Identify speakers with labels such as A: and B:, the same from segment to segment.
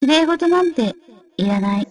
A: 麗事なんていらない。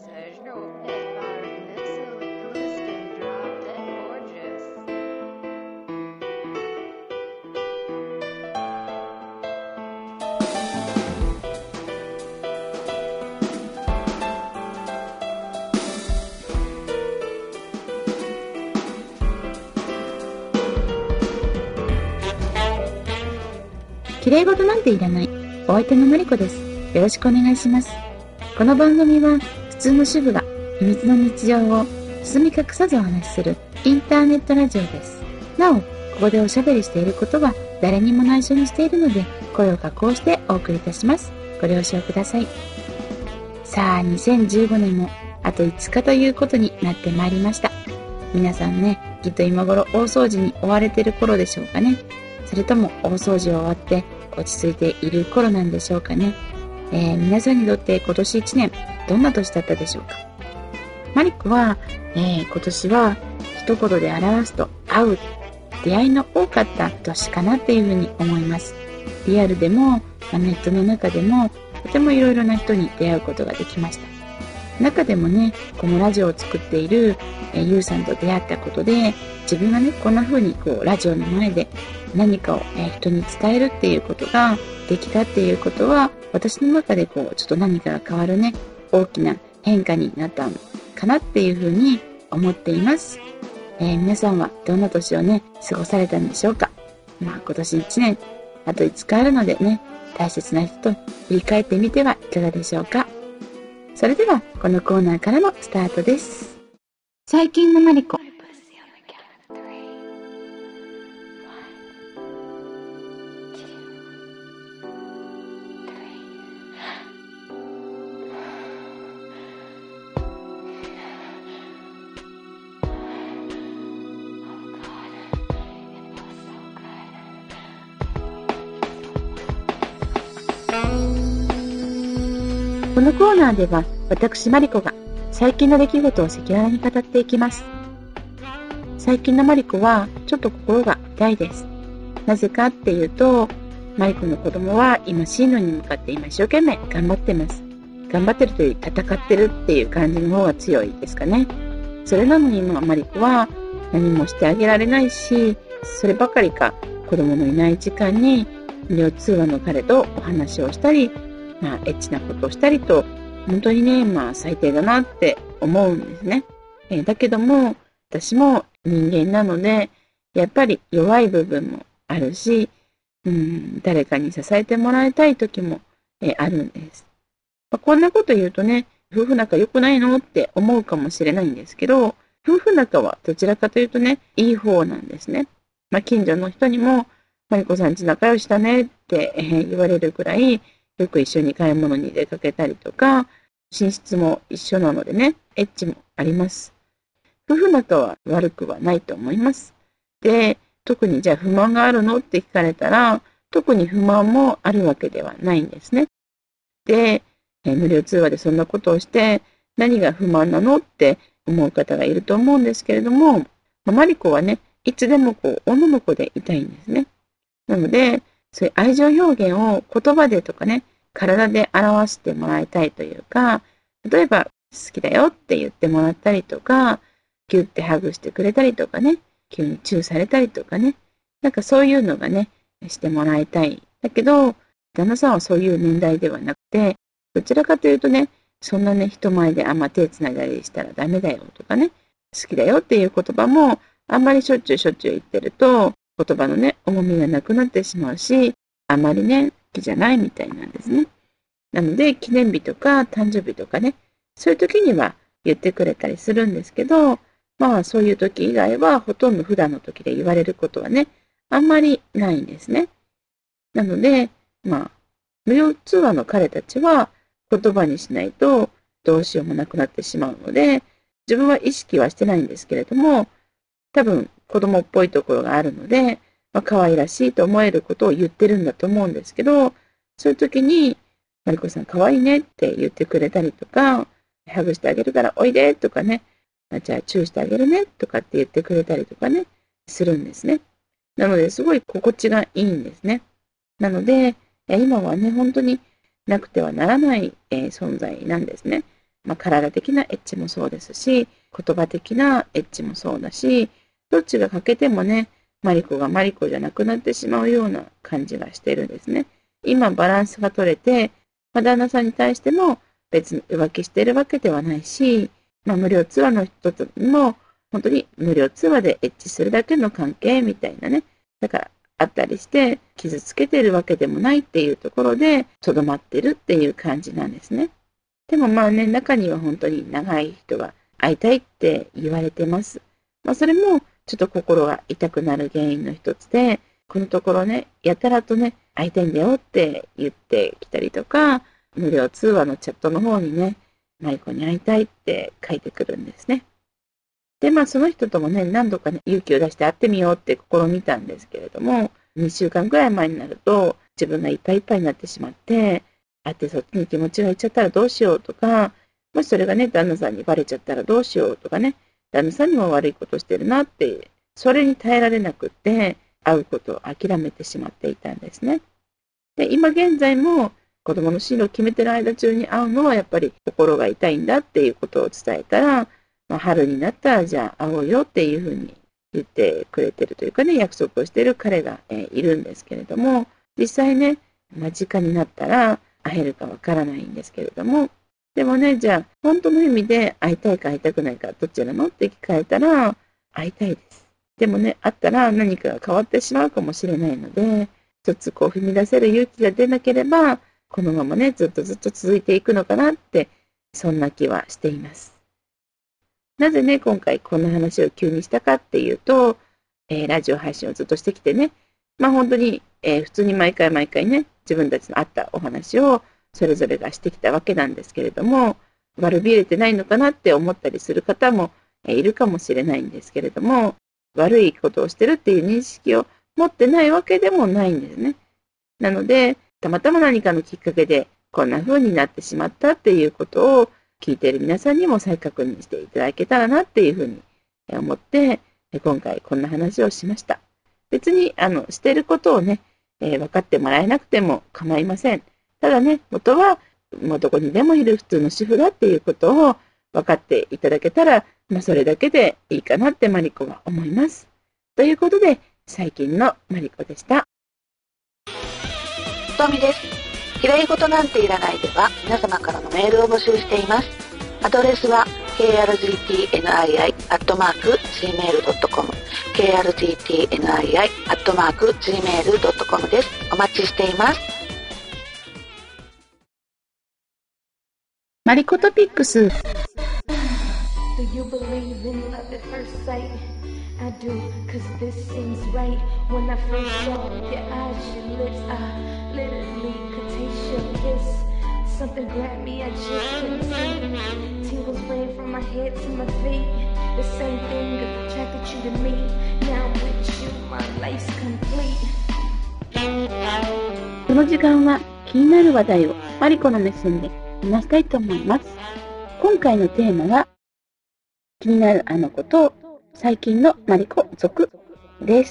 A: 綺麗事なんていらない。お相手のマリコです。よろしくお願いします。この番組は普通の主婦が秘密の日常を包み隠さずお話しするインターネットラジオです。なお、ここでおしゃべりしていることは誰にも内緒にしているので、声を加工してお送りいたします。ご了承ください。さあ、2015年もあと5日ということになってまいりました。皆さんね、きっと今頃大掃除に追われている頃でしょうかね。それとも大掃除を終わって落ち着いている頃なんでしょうかね。皆さんにとって今年1年どんな年だったでしょうか。マリコは、今年は一言で表すと会う、出会いの多かった年かなっていうふうに思います。リアルでも、ネットの中でもとてもいろいろな人に出会うことができました。中でもね、このラジオを作っている、ゆうさんと出会ったことで、自分がね、こんな風にラジオの前で何かを、人に伝えるっていうことができたっていうことは、私の中でちょっと何かが変わるね、大きな変化になったのかなっていう風に思っています。皆さんはどんな年をね、過ごされたんでしょうか。今年1年、あと5日あるのでね、大切な人と振り返ってみてはいかがでしょうか。それでは、このコーナーからのスタートです。最近のマリコ。このコーナーでは私マリコが最近の出来事を赤裸々に語っていきます。最近のマリコはちょっと心が痛いです。なぜかっていうと、マリコの子供は今進路に向かって今一生懸命頑張ってます。頑張ってるというより戦ってるっていう感じの方が強いですかね。それなのに今マリコは何もしてあげられないし、そればかりか子供のいない時間に無料通話の彼とお話をしたり、エッチなことをしたりと、本当にね、最低だなって思うんですね。だけども、私も人間なので、やっぱり弱い部分もあるし、誰かに支えてもらいたい時も、あるんです。こんなこと言うとね、夫婦仲良くないのって思うかもしれないんですけど、夫婦仲はどちらかというとね、いい方なんですね。近所の人にも、マリコさんち仲良しだねって、言われるくらい、よく一緒に買い物に出かけたりとか、寝室も一緒なのでね、エッチもあります。夫婦仲は悪くはないと思います。で、特にじゃあ不満があるのって聞かれたら、特に不満もあるわけではないんですね。で、無料通話でそんなことをして何が不満なのって思う方がいると思うんですけれども、マリコはね、いつでも女の子でいたいんですね。なので、そういう愛情表現を言葉でとかね、体で表してもらいたいというか、例えば好きだよって言ってもらったりとか、ギュッてハグしてくれたりとかね、急にチューされたりとかね、そういうのがね、してもらいたい。だけど、旦那さんはそういう年代ではなくて、どちらかというとね、そんなね、人前で手つないだりしたらダメだよとかね、好きだよっていう言葉もあんまりしょっちゅう言ってると、言葉のね、重みがなくなってしまうし、あまりね、好きじゃないみたいなんですね。なので、記念日とか誕生日とかね、そういう時には言ってくれたりするんですけど、そういう時以外はほとんど普段の時で言われることはね、あんまりないんですね。なので、無料通話の彼たちは言葉にしないとどうしようもなくなってしまうので、自分は意識はしてないんですけれども、多分子供っぽいところがあるので、可愛らしいと思えることを言ってるんだと思うんですけど、そういう時に、マリコさん可愛いねって言ってくれたりとか、ハグしてあげるからおいでとかね、じゃあチューしてあげるねとかって言ってくれたりとかね、するんですね。なので、すごい心地がいいんですね。なので、今はね、本当になくてはならない、存在なんですね。体的なエッチもそうですし、言葉的なエッチもそうだし、どっちが欠けてもね、マリコがマリコじゃなくなってしまうような感じがしてるんですね。今バランスが取れて、旦那さんに対しても別に浮気してるわけではないし、無料通話の人とも本当に無料通話でエッチするだけの関係みたいなね。だからあったりして傷つけてるわけでもないっていうところでとどまってるっていう感じなんですね。でも中には本当に長い人が会いたいって言われてます。それもちょっと心が痛くなる原因の一つで、このところね、やたらとね、会いたいんだよって言ってきたりとか、無料通話のチャットの方にね、マリコに会いたいって書いてくるんですね。で、その人ともね、何度かね、勇気を出して会ってみようって試みたんですけれども、2週間くらい前になると、自分がいっぱいいっぱいになってしまって、会ってそっちに気持ちがいっちゃったらどうしようとか、もしそれがね、旦那さんにバレちゃったらどうしようとかね、旦那さんにも悪いことしてるなって、それに耐えられなくって、会うことを諦めてしまっていたんですね。で、今現在も子供の進路を決めてる間中に会うのはやっぱり心が痛いんだっていうことを伝えたら、春になったらじゃあ会おうよっていうふうに言ってくれてるというかね、約束をしている彼がいるんですけれども、実際ね、間近になったら会えるかわからないんですけれども、でもね、じゃあ本当の意味で会いたいか会いたくないかどっちなのって聞かれたら、会いたいです。でもね、会ったら何かが変わってしまうかもしれないので、一つ踏み出せる勇気が出なければ、このままね、ずっと続いていくのかなって、そんな気はしています。なぜね、今回こんな話を急にしたかっていうと、ラジオ配信をずっとしてきてね、本当に、普通に毎回ね、自分たちのあったお話をそれぞれがしてきたわけなんですけれども、悪びれてないのかなって思ったりする方もいるかもしれないんですけれども、悪いことをしてるっていう認識を持ってないわけでもないんですね。なので、たまたま何かのきっかけでこんな風になってしまったっていうことを聞いている皆さんにも再確認していただけたらなっていうふうに思って、今回こんな話をしました。別に、していることをね、分かってもらえなくても構いません。ただね、元は、もうどこにでもいる普通の主婦だっていうことを分かっていただけたら、それだけでいいかなってマリコは思います。ということで、最近のマリコでした。
B: とみです。きれい事なんていらないでは皆様からのメールを募集しています。アドレスは krgtnii@gmail.com krgtnii@gmail.com です。お待ちしています。
A: マリコトピックス。
C: Do you believe in love at first sight? I do, cause this seems right. When I first saw your eyes, your lips, I literally could taste your kiss. Something grabbed me, I just couldn't see. Tears ran from my head to my feet. The same thing attracted you to me. Now with you, my life's complete.
A: この時間は気になる話題をマリコの目線で話したいと思います。今回のテーマは、気になるあの子と最近のマリコ続です。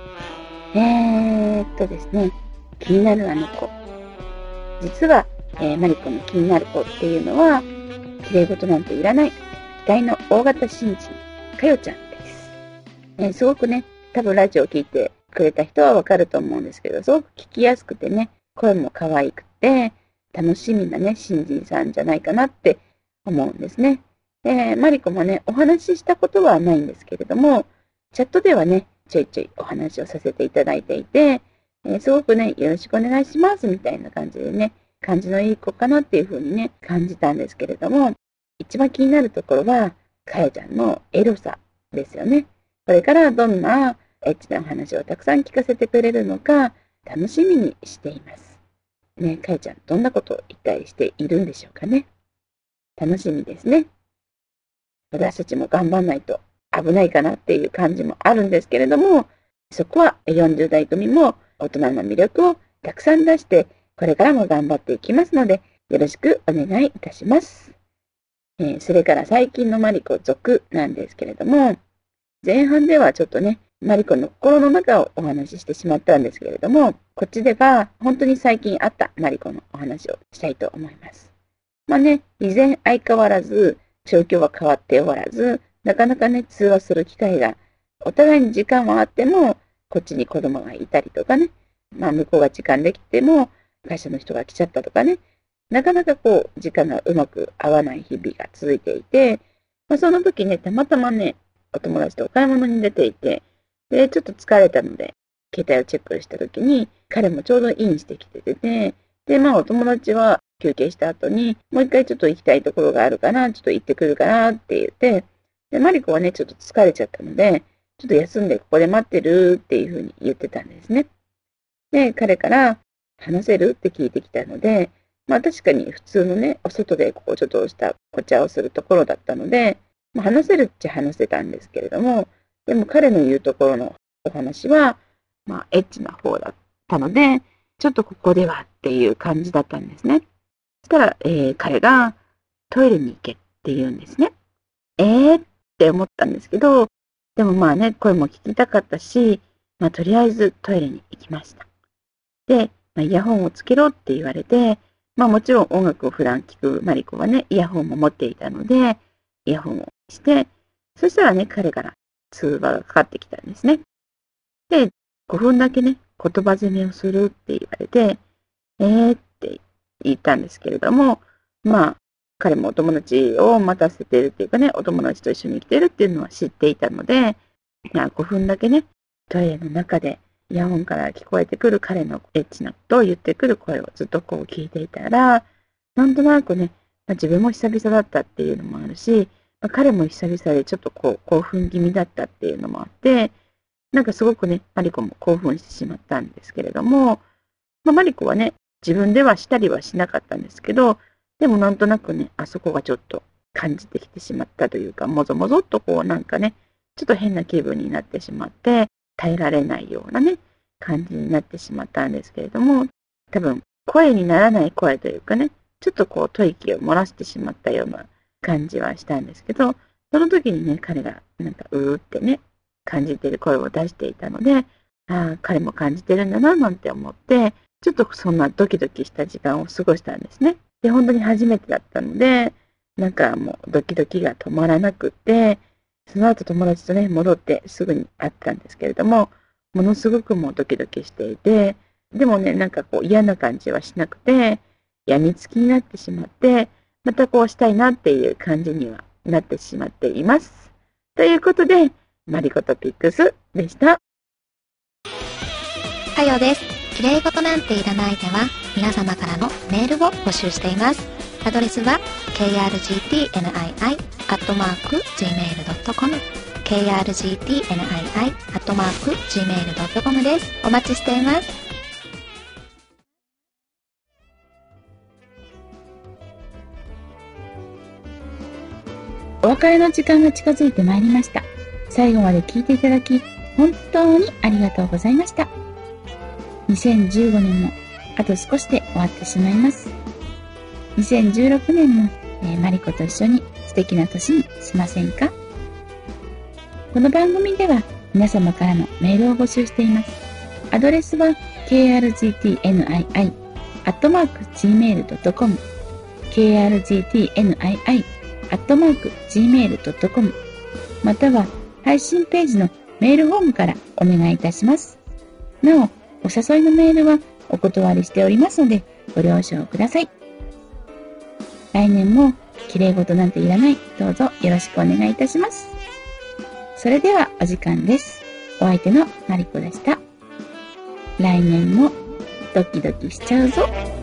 A: ですね、気になるあの子。実は、マリコの気になる子っていうのは、綺麗事なんていらない、期待の大型新人、かよちゃんです。すごくね、多分ラジオを聞いてくれた人はわかると思うんですけど、すごく聞きやすくてね、声も可愛くて、楽しみなね、新人さんじゃないかなって思うんですね。マリコもね、お話ししたことはないんですけれども、チャットではね、ちょいちょいお話をさせていただいていて、すごくね、よろしくお願いしますみたいな感じでね、感じのいい子かなっていう風にね、感じたんですけれども、一番気になるところは、かやちゃんのエロさですよね。これからどんなエッチなお話をたくさん聞かせてくれるのか、楽しみにしています。ね、かやちゃん、どんなことを一体しているんでしょうかね。楽しみですね。私たちも頑張んないと危ないかなっていう感じもあるんですけれども、そこは40代組も大人の魅力をたくさん出して、これからも頑張っていきますので、よろしくお願いいたします。それから最近のマリコ続なんですけれども、前半ではちょっとね、 マリコの心の中をお話ししてしまったんですけれども、こっちでは本当に最近あったマリコのお話をしたいと思います。まあね、以前相変わらず状況は変わっておらず、なかなかね、通話する機会が、お互いに時間はあっても、こっちに子供がいたりとかね、まあ向こうが時間できても、会社の人が来ちゃったとかね、なかなか時間がうまく合わない日々が続いていて、まあ、その時ね、たまたまね、お友達とお買い物に出ていて、で、ちょっと疲れたので、携帯をチェックした時に、彼もちょうどインしてきてて、で、まあお友達は休憩した後に、もう一回ちょっと行きたいところがあるかな、ちょっと行ってくるかなって言って、で、マリコはね、ちょっと疲れちゃったので、ちょっと休んでここで待ってるっていうふうに言ってたんですね。で、彼から話せるって聞いてきたので、まあ確かに普通のね、お外でちょっとしたお茶をするところだったので、まあ、話せるっちゃ話せたんですけれども、でも彼の言うところのお話は、まあエッチな方だったので、ちょっとここではっていう感じだったんですね。そしたら、彼がトイレに行けって言うんですね。って思ったんですけど、でもまあね、声も聞きたかったし、まあとりあえずトイレに行きました。で、まあ、イヤホンをつけろって言われて、まあもちろん音楽を普段聴くマリコはね、イヤホンも持っていたので、イヤホンをして、そしたらね、彼から通話がかかってきたんですね。で、5分だけね、言葉攻めをするって言われて、って言ったんですけれども、まあ、彼もお友達を待たせてるっていうかね、お友達と一緒に来てるっていうのは知っていたので、まあ5分だけね、トイレの中でイヤホンから聞こえてくる彼のエッチなことを言ってくる声をずっと聞いていたら、なんとなくね、まあ、自分も久々だったっていうのもあるし、まあ、彼も久々でちょっと興奮気味だったっていうのもあって、なんかすごくね、マリコも興奮してしまったんですけれども、まあ、マリコはね、自分ではしたりはしなかったんですけど、でもなんとなくね、あそこがちょっと感じてきてしまったというか、もぞもぞっとなんかね、ちょっと変な気分になってしまって、耐えられないようなね、感じになってしまったんですけれども、多分声にならない声というかね、ちょっと吐息を漏らしてしまったような感じはしたんですけど、その時にね、彼がなんかうーってね、感じている声を出していたので、ああ、彼も感じてるんだな、なんて思って、ちょっとそんなドキドキした時間を過ごしたんですね。で、本当に初めてだったので、なんかもうドキドキが止まらなくって、その後友達とね、戻ってすぐに会ったんですけれども、ものすごくもうドキドキしていて、でもね、なんか嫌な感じはしなくて、病みつきになってしまって、またしたいなっていう感じにはなってしまっています。ということで、マリコトピックスでした。
D: はよです。綺麗事なんていらないでは、皆様からのメールを募集しています。アドレスは krgtnii@gmail.com krgtnii@gmail.com です。お待ちしています。
A: お別れの時間が近づいてまいりました。最後まで聞いていただき、本当にありがとうございました。2015年もあと少しで終わってしまいます。2016年も、マリコと一緒に素敵な年にしませんか？この番組では皆様からのメールを募集しています。アドレスは krgtnii@gmail.com krgtnii@gmail.com または配信ページのメールフォームからお願いいたします。なお、お誘いのメールはお断りしておりますのでご了承ください。来年も綺麗事なんていらない。どうぞよろしくお願いいたします。それではお時間です。お相手のマリコでした。来年もドキドキしちゃうぞ。